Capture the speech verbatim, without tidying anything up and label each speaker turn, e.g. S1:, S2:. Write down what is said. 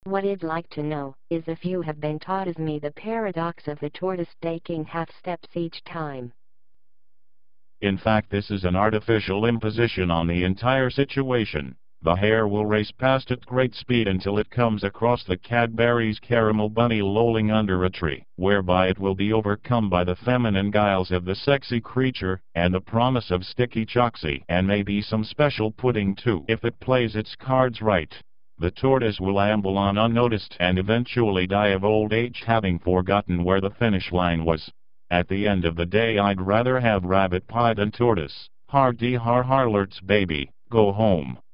S1: What I'd like to know is if you have been taught as me the paradox of the tortoise taking half steps each time.
S2: In fact, this is an artificial imposition on the entire situation. The hare will race past at great speed until it comes across the Cadbury's caramel bunny lolling under a tree, whereby it will be overcome by the feminine guiles of the sexy creature, and the promise of sticky chocsy, and maybe some special pudding too, if it plays its cards right. The tortoise will amble on unnoticed and eventually die of old age, having forgotten where the finish line was. At the end of the day, I'd rather have rabbit pie than tortoise. Har dee har harlerts baby, go home.